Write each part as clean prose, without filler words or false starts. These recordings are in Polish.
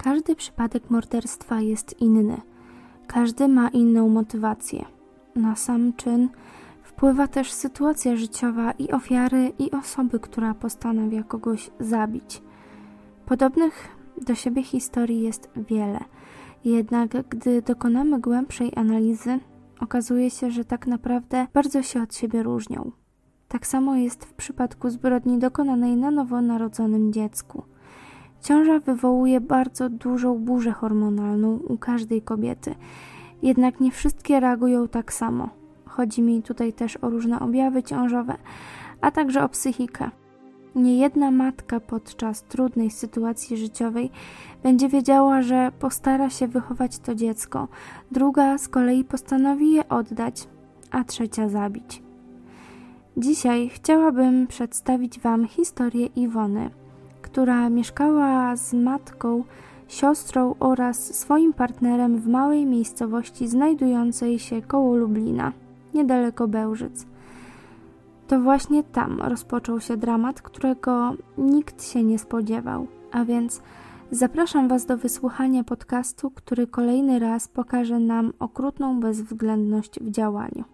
Każdy przypadek morderstwa jest inny. Każdy ma inną motywację. Na sam czyn wpływa też sytuacja życiowa i ofiary, i osoby, która postanawia kogoś zabić. Podobnych do siebie historii jest wiele. Jednak gdy dokonamy głębszej analizy, okazuje się, że tak naprawdę bardzo się od siebie różnią. Tak samo jest w przypadku zbrodni dokonanej na nowonarodzonym dziecku. Ciąża wywołuje bardzo dużą burzę hormonalną u każdej kobiety, jednak nie wszystkie reagują tak samo. Chodzi mi tutaj też o różne objawy ciążowe, a także o psychikę. Niejedna matka podczas trudnej sytuacji życiowej będzie wiedziała, że postara się wychować to dziecko, druga z kolei postanowi je oddać, a trzecia zabić. Dzisiaj chciałabym przedstawić Wam historię Iwony, która mieszkała z matką, siostrą oraz swoim partnerem w małej miejscowości znajdującej się koło Lublina, niedaleko Bełżyc. To właśnie tam rozpoczął się dramat, którego nikt się nie spodziewał, a więc zapraszam Was do wysłuchania podcastu, który kolejny raz pokaże nam okrutną bezwzględność w działaniu.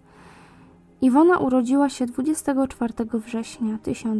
Iwona urodziła się 24 września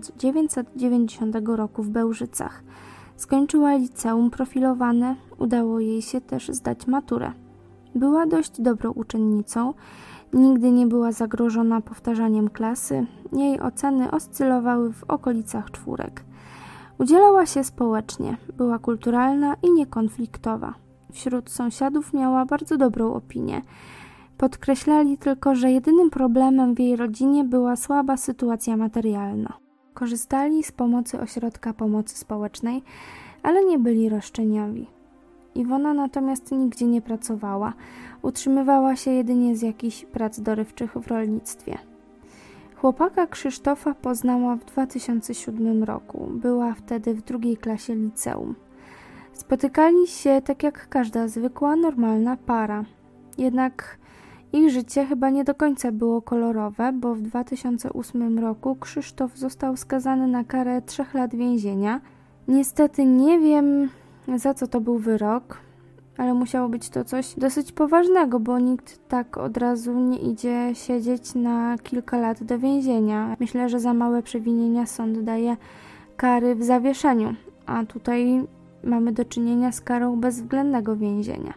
1990 roku w Bełżycach. Skończyła liceum profilowane, udało jej się też zdać maturę. Była dość dobrą uczennicą, nigdy nie była zagrożona powtarzaniem klasy, jej oceny oscylowały w okolicach 4. Udzielała się społecznie, była kulturalna i niekonfliktowa. Wśród sąsiadów miała bardzo dobrą opinię. Podkreślali tylko, że jedynym problemem w jej rodzinie była słaba sytuacja materialna. Korzystali z pomocy ośrodka pomocy społecznej, ale nie byli roszczeniowi. Iwona natomiast nigdzie nie pracowała, utrzymywała się jedynie z jakichś prac dorywczych w rolnictwie. Chłopaka Krzysztofa poznała w 2007 roku, była wtedy w 2. klasie liceum. Spotykali się tak jak każda zwykła, normalna para. Jednak ich życie chyba nie do końca było kolorowe, bo w 2008 roku Krzysztof został skazany na karę 3 lat więzienia. Niestety nie wiem, za co to był wyrok, ale musiało być to coś dosyć poważnego, bo nikt tak od razu nie idzie siedzieć na kilka lat do więzienia. Myślę, że za małe przewinienia sąd daje kary w zawieszeniu, a tutaj mamy do czynienia z karą bezwzględnego więzienia.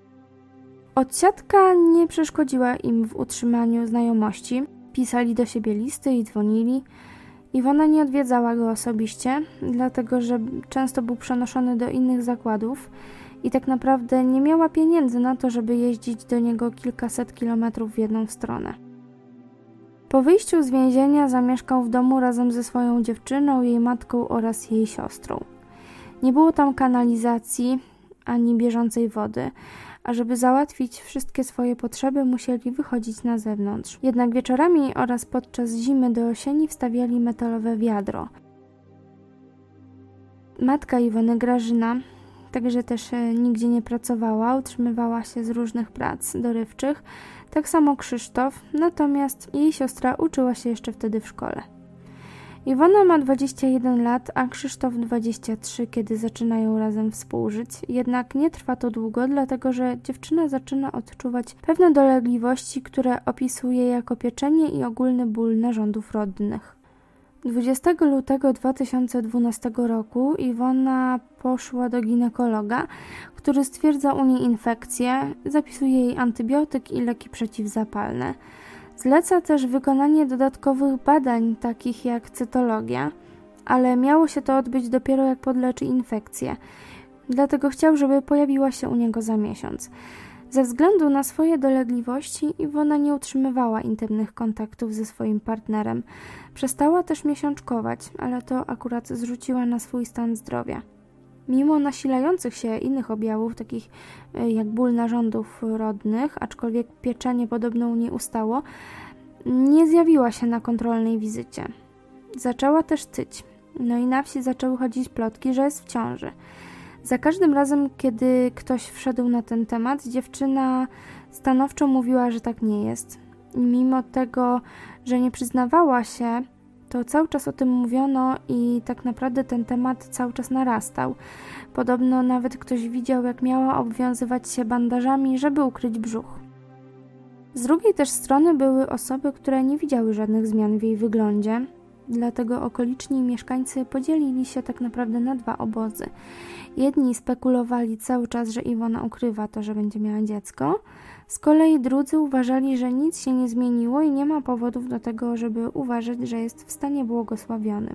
Odsiadka nie przeszkodziła im w utrzymaniu znajomości. Pisali do siebie listy i dzwonili. Iwona nie odwiedzała go osobiście, dlatego że często był przenoszony do innych zakładów i tak naprawdę nie miała pieniędzy na to, żeby jeździć do niego kilkaset kilometrów w jedną stronę. Po wyjściu z więzienia zamieszkał w domu razem ze swoją dziewczyną, jej matką oraz jej siostrą. Nie było tam kanalizacji ani bieżącej wody, a żeby załatwić wszystkie swoje potrzeby, musieli wychodzić na zewnątrz. Jednak wieczorami oraz podczas zimy do jesieni wstawiali metalowe wiadro. Matka Iwony, Grażyna, także też nigdzie nie pracowała, utrzymywała się z różnych prac dorywczych, tak samo Krzysztof, natomiast jej siostra uczyła się jeszcze wtedy w szkole. Iwona ma 21 lat, a Krzysztof 23, kiedy zaczynają razem współżyć. Jednak nie trwa to długo, dlatego że dziewczyna zaczyna odczuwać pewne dolegliwości, które opisuje jako pieczenie i ogólny ból narządów rodnych. 20 lutego 2012 roku Iwona poszła do ginekologa, który stwierdza u niej infekcję, zapisuje jej antybiotyk i leki przeciwzapalne. Zleca też wykonanie dodatkowych badań, takich jak cytologia, ale miało się to odbyć dopiero jak podleczy infekcję. Dlatego chciał, żeby pojawiła się u niego za miesiąc. Ze względu na swoje dolegliwości Iwona nie utrzymywała intymnych kontaktów ze swoim partnerem. Przestała też miesiączkować, ale to akurat zrzuciła na swój stan zdrowia. Mimo nasilających się innych objawów, takich jak ból narządów rodnych, aczkolwiek pieczenie podobno u niej ustało, nie zjawiła się na kontrolnej wizycie. Zaczęła też tyć, no i na wsi zaczęły chodzić plotki, że jest w ciąży. Za każdym razem, kiedy ktoś wszedł na ten temat, dziewczyna stanowczo mówiła, że tak nie jest. Mimo tego, że nie przyznawała się, to cały czas o tym mówiono i tak naprawdę ten temat cały czas narastał. Podobno nawet ktoś widział, jak miała obwiązywać się bandażami, żeby ukryć brzuch. Z drugiej też strony były osoby, które nie widziały żadnych zmian w jej wyglądzie, dlatego okoliczni mieszkańcy podzielili się tak naprawdę na dwa obozy. Jedni spekulowali cały czas, że Iwona ukrywa to, że będzie miała dziecko, z kolei drudzy uważali, że nic się nie zmieniło i nie ma powodów do tego, żeby uważać, że jest w stanie błogosławionym.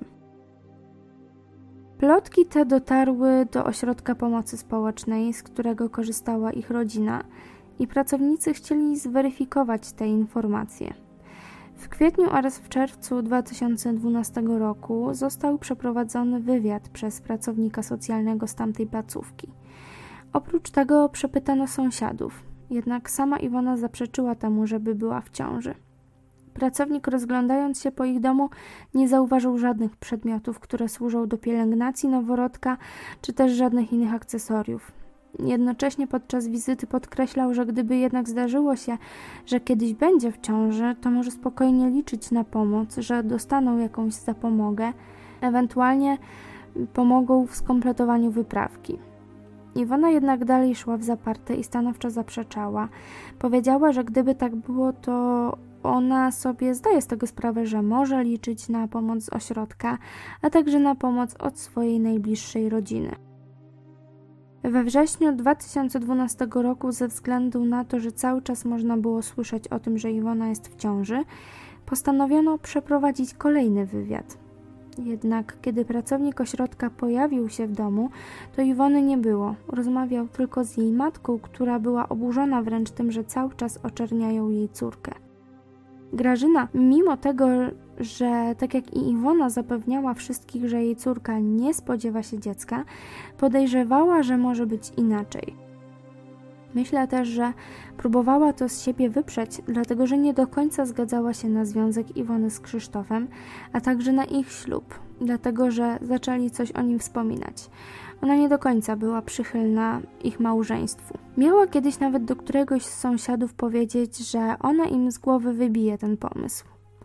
Plotki te dotarły do ośrodka pomocy społecznej, z którego korzystała ich rodzina, i pracownicy chcieli zweryfikować te informacje. W kwietniu oraz w czerwcu 2012 roku został przeprowadzony wywiad przez pracownika socjalnego z tamtej placówki. Oprócz tego przepytano sąsiadów, jednak sama Iwona zaprzeczyła temu, żeby była w ciąży. Pracownik, rozglądając się po ich domu, nie zauważył żadnych przedmiotów, które służą do pielęgnacji noworodka, czy też żadnych innych akcesoriów. Jednocześnie podczas wizyty podkreślał, że gdyby jednak zdarzyło się, że kiedyś będzie w ciąży, to może spokojnie liczyć na pomoc, że dostaną jakąś zapomogę, ewentualnie pomogą w skompletowaniu wyprawki. Iwona jednak dalej szła w zaparte i stanowczo zaprzeczała. Powiedziała, że gdyby tak było, to ona sobie zdaje z tego sprawę, że może liczyć na pomoc z ośrodka, a także na pomoc od swojej najbliższej rodziny. We wrześniu 2012 roku, ze względu na to, że cały czas można było słyszeć o tym, że Iwona jest w ciąży, postanowiono przeprowadzić kolejny wywiad. Jednak kiedy pracownik ośrodka pojawił się w domu, to Iwony nie było. Rozmawiał tylko z jej matką, która była oburzona wręcz tym, że cały czas oczerniają jej córkę. Grażyna, mimo tego, że tak jak i Iwona zapewniała wszystkich, że jej córka nie spodziewa się dziecka, podejrzewała, że może być inaczej. Myślę też, że próbowała to z siebie wyprzeć, dlatego że nie do końca zgadzała się na związek Iwony z Krzysztofem, a także na ich ślub, dlatego że zaczęli coś o nim wspominać. Ona nie do końca była przychylna ich małżeństwu. Miała kiedyś nawet do któregoś z sąsiadów powiedzieć, że ona im z głowy wybije ten pomysł.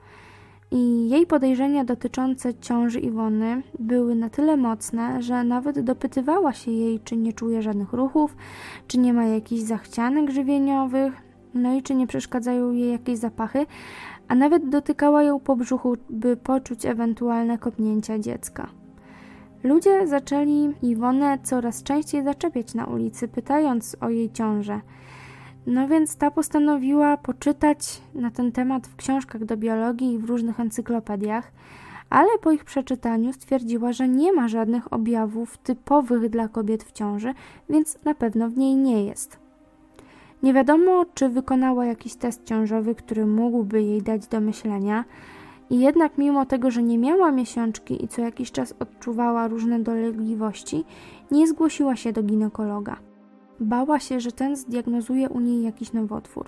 I jej podejrzenia dotyczące ciąży Iwony były na tyle mocne, że nawet dopytywała się jej, czy nie czuje żadnych ruchów, czy nie ma jakichś zachcianek żywieniowych, no i czy nie przeszkadzają jej jakieś zapachy, a nawet dotykała ją po brzuchu, by poczuć ewentualne kopnięcia dziecka. Ludzie zaczęli Iwonę coraz częściej zaczepiać na ulicy, pytając o jej ciążę. No więc ta postanowiła poczytać na ten temat w książkach do biologii i w różnych encyklopediach, ale po ich przeczytaniu stwierdziła, że nie ma żadnych objawów typowych dla kobiet w ciąży, więc na pewno w niej nie jest. Nie wiadomo, czy wykonała jakiś test ciążowy, który mógłby jej dać do myślenia, i jednak mimo tego, że nie miała miesiączki i co jakiś czas odczuwała różne dolegliwości, nie zgłosiła się do ginekologa. Bała się, że ten zdiagnozuje u niej jakiś nowotwór.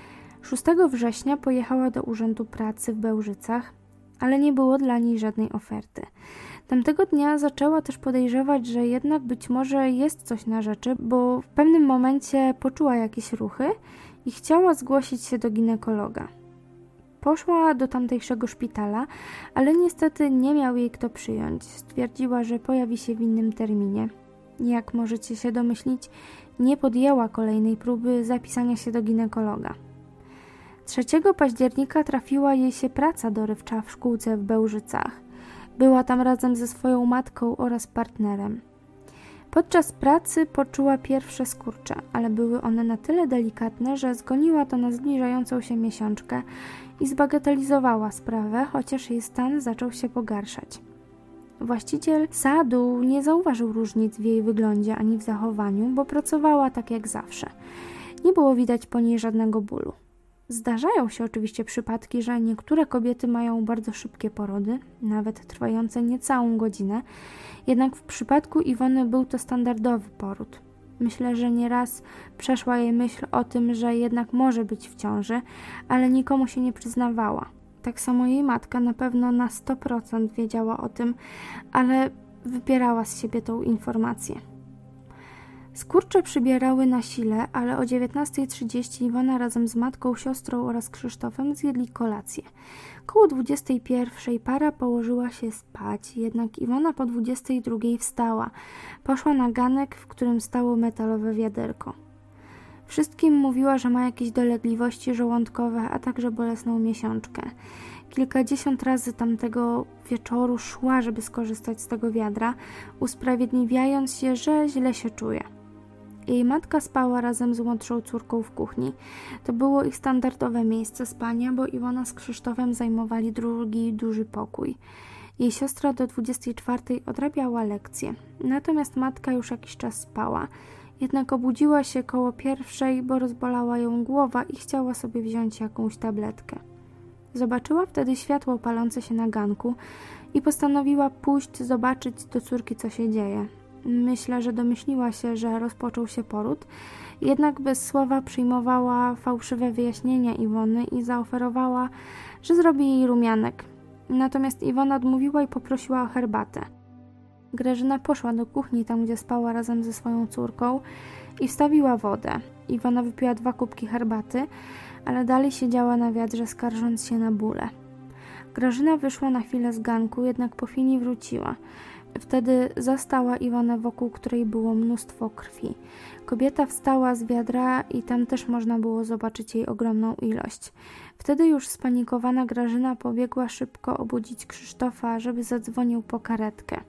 6 września pojechała do Urzędu Pracy w Bełżycach, ale nie było dla niej żadnej oferty. Tamtego dnia zaczęła też podejrzewać, że jednak być może jest coś na rzeczy, bo w pewnym momencie poczuła jakieś ruchy i chciała zgłosić się do ginekologa. Poszła do tamtejszego szpitala, ale niestety nie miał jej kto przyjąć. Stwierdziła, że pojawi się w innym terminie. Jak możecie się domyślić, nie podjęła kolejnej próby zapisania się do ginekologa. 3 października trafiła jej się praca dorywcza w szkółce w Bełżycach. Była tam razem ze swoją matką oraz partnerem. Podczas pracy poczuła pierwsze skurcze, ale były one na tyle delikatne, że zgoniła to na zbliżającą się miesiączkę i zbagatelizowała sprawę, chociaż jej stan zaczął się pogarszać. Właściciel sadu nie zauważył różnic w jej wyglądzie ani w zachowaniu, bo pracowała tak jak zawsze. Nie było widać po niej żadnego bólu. Zdarzają się oczywiście przypadki, że niektóre kobiety mają bardzo szybkie porody, nawet trwające niecałą godzinę, jednak w przypadku Iwony był to standardowy poród. Myślę, że nieraz przeszła jej myśl o tym, że jednak może być w ciąży, ale nikomu się nie przyznawała. Tak samo jej matka na pewno na 100% wiedziała o tym, ale wypierała z siebie tą informację. Skurcze przybierały na sile, ale o 19:30 Iwona razem z matką, siostrą oraz Krzysztofem zjedli kolację. Koło 21:00 para położyła się spać, jednak Iwona po 22:00 wstała. Poszła na ganek, w którym stało metalowe wiaderko. Wszystkim mówiła, że ma jakieś dolegliwości żołądkowe, a także bolesną miesiączkę. Kilkadziesiąt razy tamtego wieczoru szła, żeby skorzystać z tego wiadra, usprawiedliwiając się, że źle się czuje. Jej matka spała razem z młodszą córką w kuchni. To było ich standardowe miejsce spania, bo Iwona z Krzysztofem zajmowali drugi duży pokój. Jej siostra do 24:00 odrabiała lekcje, natomiast matka już jakiś czas spała. Jednak obudziła się koło 1:00, bo rozbolała ją głowa i chciała sobie wziąć jakąś tabletkę. Zobaczyła wtedy światło palące się na ganku i postanowiła pójść zobaczyć do córki, co się dzieje. Myślę, że domyśliła się, że rozpoczął się poród, jednak bez słowa przyjmowała fałszywe wyjaśnienia Iwony i zaoferowała, że zrobi jej rumianek. Natomiast Iwona odmówiła i poprosiła o herbatę. Grażyna poszła do kuchni, tam gdzie spała razem ze swoją córką, i wstawiła wodę. Iwona wypiła 2 kubki herbaty, ale dalej siedziała na wiadrze, skarżąc się na bóle. Grażyna wyszła na chwilę z ganku, jednak po chwili wróciła. Wtedy zastała Iwonę, wokół której było mnóstwo krwi. Kobieta wstała z wiadra i tam też można było zobaczyć jej ogromną ilość. Wtedy już spanikowana Grażyna pobiegła szybko obudzić Krzysztofa, żeby zadzwonił po karetkę.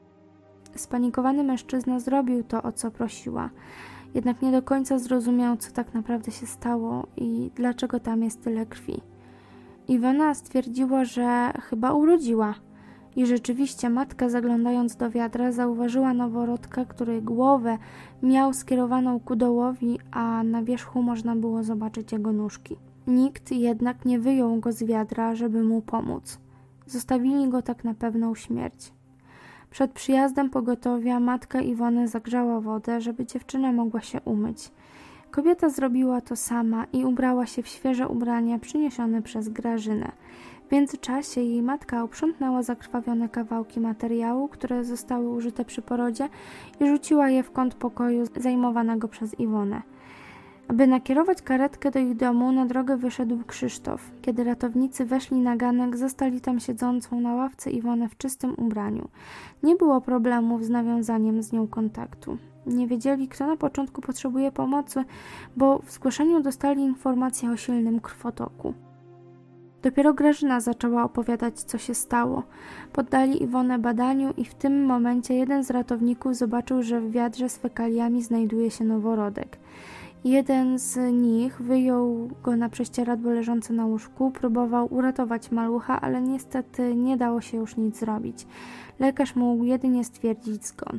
Spanikowany mężczyzna zrobił to, o co prosiła. Jednak nie do końca zrozumiał, co tak naprawdę się stało i dlaczego tam jest tyle krwi. Iwona stwierdziła, że chyba urodziła. I rzeczywiście matka, zaglądając do wiadra, zauważyła noworodka, który głowę miał skierowaną ku dołowi, a na wierzchu można było zobaczyć jego nóżki. Nikt jednak nie wyjął go z wiadra, żeby mu pomóc. Zostawili go tak na pewną śmierć. Przed przyjazdem pogotowia matka Iwony zagrzała wodę, żeby dziewczyna mogła się umyć. Kobieta zrobiła to sama i ubrała się w świeże ubrania przyniesione przez Grażynę. W międzyczasie jej matka uprzątnęła zakrwawione kawałki materiału, które zostały użyte przy porodzie, i rzuciła je w kąt pokoju zajmowanego przez Iwonę. Aby nakierować karetkę do ich domu, na drogę wyszedł Krzysztof. Kiedy ratownicy weszli na ganek, zastali tam siedzącą na ławce Iwonę w czystym ubraniu. Nie było problemów z nawiązaniem z nią kontaktu. Nie wiedzieli, kto na początku potrzebuje pomocy, bo w zgłoszeniu dostali informację o silnym krwotoku. Dopiero Grażyna zaczęła opowiadać, co się stało. Poddali Iwonę badaniu i w tym momencie jeden z ratowników zobaczył, że w wiadrze z fekaliami znajduje się noworodek. Jeden z nich wyjął go na prześcieradło leżące na łóżku, próbował uratować malucha, ale niestety nie dało się już nic zrobić. Lekarz mógł jedynie stwierdzić zgon.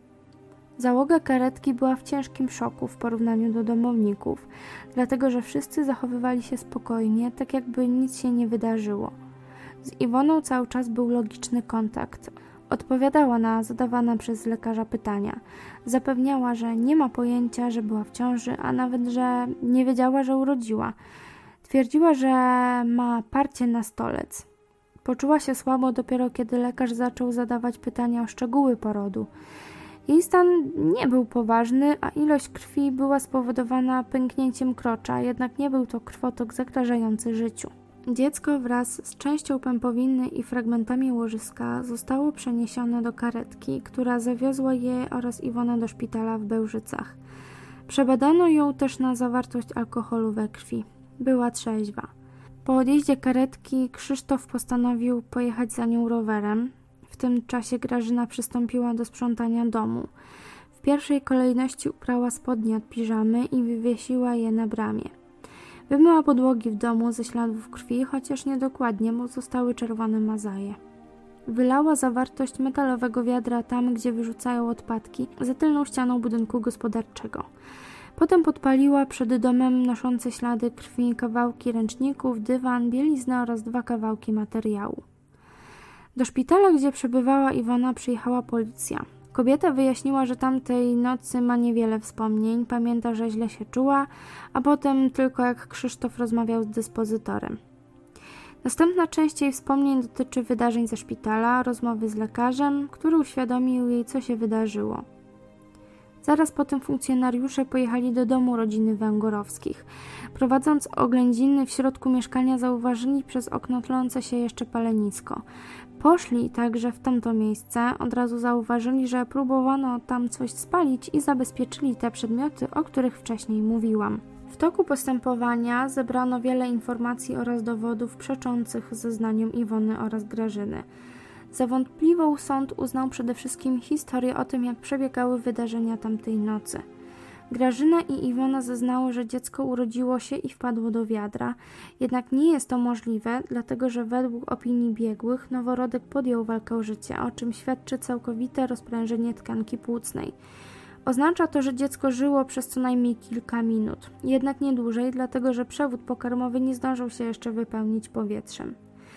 Załoga karetki była w ciężkim szoku w porównaniu do domowników, dlatego że wszyscy zachowywali się spokojnie, tak jakby nic się nie wydarzyło. Z Iwoną cały czas był logiczny kontakt. Odpowiadała na zadawane przez lekarza pytania. Zapewniała, że nie ma pojęcia, że była w ciąży, a nawet, że nie wiedziała, że urodziła. Twierdziła, że ma parcie na stolec. Poczuła się słabo dopiero kiedy lekarz zaczął zadawać pytania o szczegóły porodu. Jej stan nie był poważny, a ilość krwi była spowodowana pęknięciem krocza, jednak nie był to krwotok zagrażający życiu. Dziecko wraz z częścią pępowiny i fragmentami łożyska zostało przeniesione do karetki, która zawiozła je oraz Iwonę do szpitala w Bełżycach. Przebadano ją też na zawartość alkoholu we krwi. Była trzeźwa. Po odjeździe karetki Krzysztof postanowił pojechać za nią rowerem. W tym czasie Grażyna przystąpiła do sprzątania domu. W pierwszej kolejności uprała spodnie od piżamy i wywiesiła je na bramie. Wymyła podłogi w domu ze śladów krwi, chociaż niedokładnie, bo zostały czerwone mazaje. Wylała zawartość metalowego wiadra tam, gdzie wyrzucają odpadki, za tylną ścianą budynku gospodarczego. Potem podpaliła przed domem noszące ślady krwi kawałki ręczników, dywan, bieliznę oraz 2 kawałki materiału. Do szpitala, gdzie przebywała Iwona, przyjechała policja. Kobieta wyjaśniła, że tamtej nocy ma niewiele wspomnień, pamięta, że źle się czuła, a potem tylko jak Krzysztof rozmawiał z dyspozytorem. Następna część jej wspomnień dotyczy wydarzeń ze szpitala, rozmowy z lekarzem, który uświadomił jej, co się wydarzyło. Zaraz potem funkcjonariusze pojechali do domu rodziny Węgorowskich. Prowadząc oględziny w środku mieszkania zauważyli przez okno tlące się jeszcze palenisko. Poszli także w tamto miejsce, od razu zauważyli, że próbowano tam coś spalić i zabezpieczyli te przedmioty, o których wcześniej mówiłam. W toku postępowania zebrano wiele informacji oraz dowodów przeczących zeznaniom Iwony oraz Grażyny. Za wątpliwą sąd uznał przede wszystkim historię o tym, jak przebiegały wydarzenia tamtej nocy. Grażyna i Iwona zeznały, że dziecko urodziło się i wpadło do wiadra, jednak nie jest to możliwe, dlatego że według opinii biegłych noworodek podjął walkę o życie, o czym świadczy całkowite rozprężenie tkanki płucnej. Oznacza to, że dziecko żyło przez co najmniej kilka minut, jednak nie dłużej, dlatego że przewód pokarmowy nie zdążył się jeszcze wypełnić powietrzem.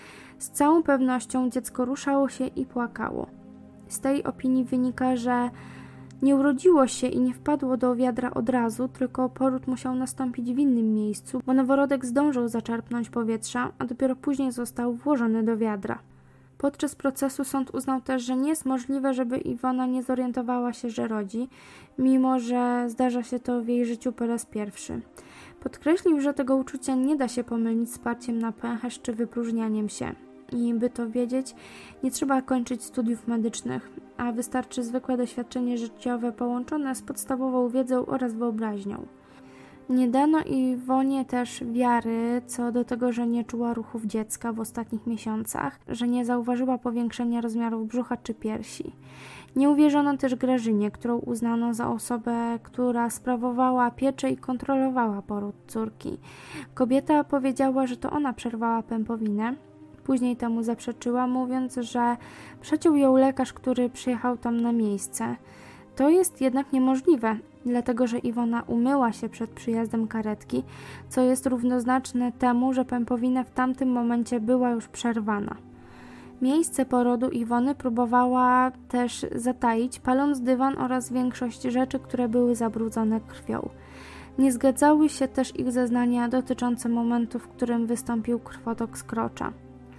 Z całą pewnością dziecko ruszało się i płakało. Z tej opinii wynika, że nie urodziło się i nie wpadło do wiadra od razu, tylko poród musiał nastąpić w innym miejscu, bo noworodek zdążył zaczerpnąć powietrza, a dopiero później został włożony do wiadra. Podczas procesu sąd uznał też, że nie jest możliwe, żeby Iwona nie zorientowała się, że rodzi, mimo że zdarza się to w jej życiu po raz pierwszy. Podkreślił, że tego uczucia nie da się pomylić z parciem na pęcherz czy wypróżnianiem się. I by to wiedzieć, nie trzeba kończyć studiów medycznych, a wystarczy zwykłe doświadczenie życiowe połączone z podstawową wiedzą oraz wyobraźnią. Nie dano Iwonie też wiary co do tego, że nie czuła ruchów dziecka w ostatnich miesiącach, że nie zauważyła powiększenia rozmiarów brzucha czy piersi. Nie uwierzono też Grażynie, którą uznano za osobę, która sprawowała pieczę i kontrolowała poród córki. Kobieta powiedziała, że to ona przerwała pępowinę. Później temu zaprzeczyła, mówiąc, że przeciął ją lekarz, który przyjechał tam na miejsce. To jest jednak niemożliwe, dlatego że Iwona umyła się przed przyjazdem karetki, co jest równoznaczne temu, że pępowina w tamtym momencie była już przerwana. Miejsce porodu Iwony próbowała też zataić, paląc dywan oraz większość rzeczy, które były zabrudzone krwią. Nie zgadzały się też ich zeznania dotyczące momentu, w którym wystąpił krwotok z krocza.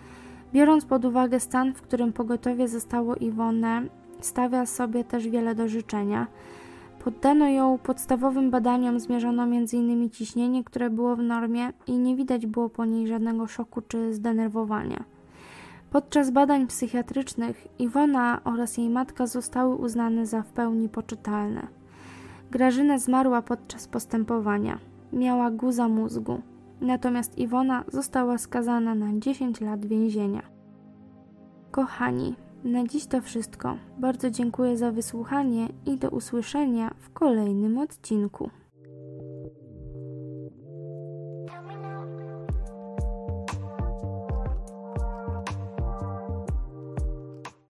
Biorąc pod uwagę stan, w którym pogotowie zostało Iwonę, stawia sobie też wiele do życzenia. Poddano ją podstawowym badaniom, zmierzono m.in. ciśnienie, które było w normie i nie widać było po niej żadnego szoku czy zdenerwowania. Podczas badań psychiatrycznych Iwona oraz jej matka zostały uznane za w pełni poczytalne. Grażyna zmarła podczas postępowania. Miała guza mózgu. Natomiast Iwona została skazana na 10 lat więzienia. Kochani, na dziś to wszystko. Bardzo dziękuję za wysłuchanie i do usłyszenia w kolejnym odcinku.